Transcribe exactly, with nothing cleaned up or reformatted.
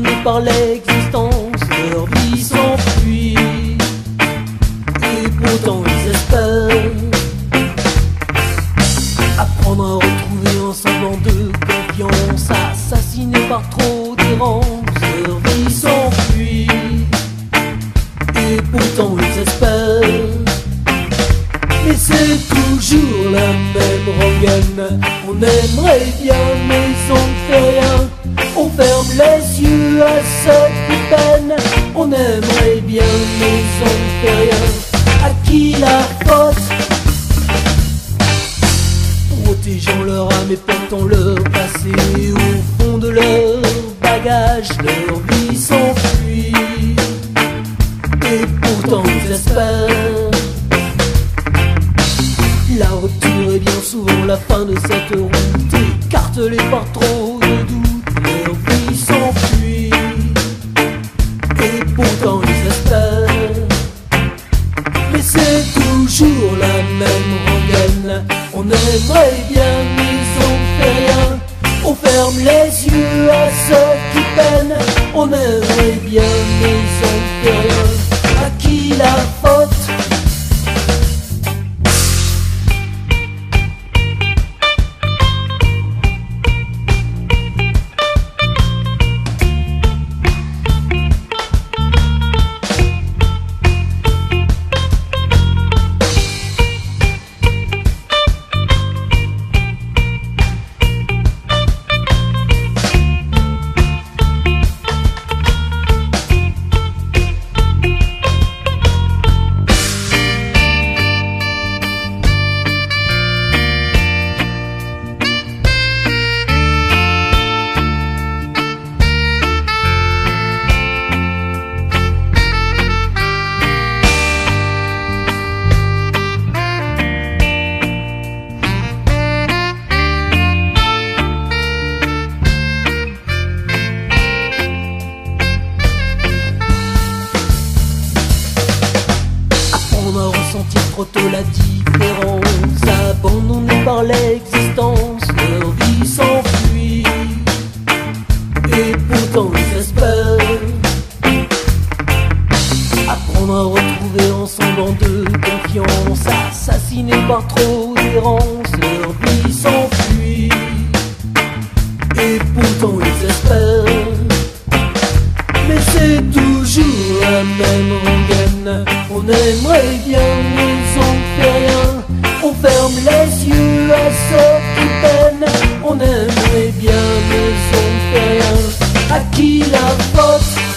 abandonnés par l'existence, leur vie s'enfuit, et pourtant ils espèrent apprendre à retrouver un semblant de confiance. Assassinés par trop d'errance, leur vie s'enfuit, et pourtant ils espèrent. Mais c'est toujours la même rengaine. On aimerait bien mais on ne fait rien. On ferme les yeux à ceux qui peinent. On aimerait bien mais on ne fait rien. À qui la faute? Protégeant leur âme et portant leur passé au fond de leur bagage, leur vie s'enfuit, et pourtant ils espèrent. La rupture est bien souvent la fin de cette route, écartelée par trop de doutes, leur vie s'enfuit, et pourtant ils espèrent. Mais c'est toujours la même rengaine. On aimerait bien mais on ne fait rien. On ferme les yeux à ceux qui peinent. On aimerait bien mais on ne fait rien. À qui la faute? On a ressenti trop tôt la différence, abandonnés par l'existence, leur vie s'enfuit, et pourtant ils espèrent apprendre à retrouver un semblant de confiance. Assassinés par trop d'errance, leur vie s'enfuit, et pourtant ils espèrent. Mais c'est toujours la même rengaine. On aimerait bien mais on ne fait rien. On ferme les yeux à ceux qui peinent. On aimerait bien mais on ne fait rien. À qui la faute?